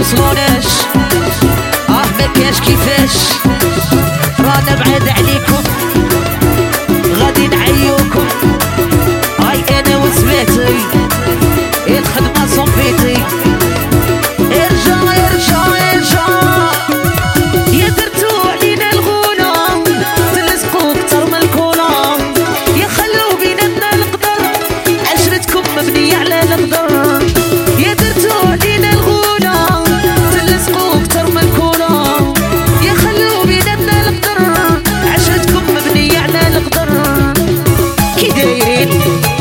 توصلوناش مكاش كيفاش رانا بعاد عليكم غادي نعيوكم هاي انا وسماتي الخدمة صنبيتي ارجع ارجع ارجع يا درتو علينا الغنى تلصقو كتر من الكولا يا خلو بيناتنا القدر عشرتكم مبنية على القدر يا درتو علينا الغنى تلصقو كتر من الكولا يا خلو بيناتنا القدر عشرتكم مبنية على القدر كي دايرين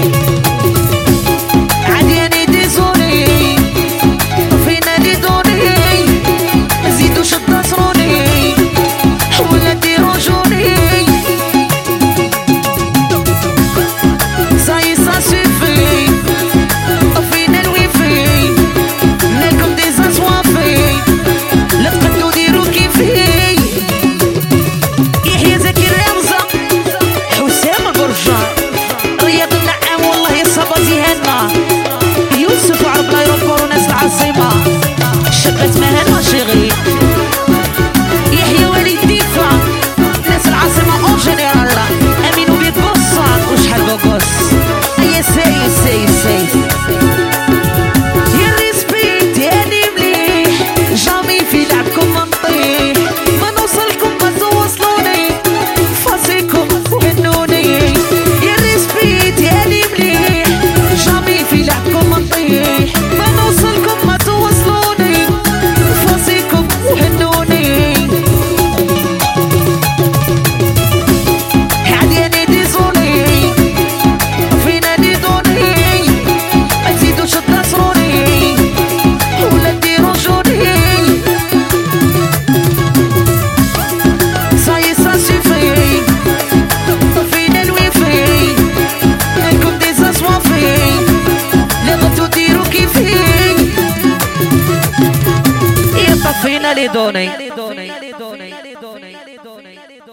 شبت مهن وشغي يحيى وليد ديفا ناس العاصمة اون جينيرال امينو بيك بوصات وشحال بوكوس يا سي سي سي يا ريسبيت ياني مليح جامي في لعبكم نطيح ما نوصلكم ما توصلوني فاسيكم وهنوني يا ريسبيت ياني مليح جامي في لعبكم نطيح ما نوصلكم ما توصلوني فاسيكم وهنوني عدياني ديزوني فينا ديدوني ما تزيدوش تنصروني ولا ديروا جوني صاي سا سوفي فينا الويفي كنت ديزاسوافي لا غدو ديروا كيفي يا طفينا لي دوني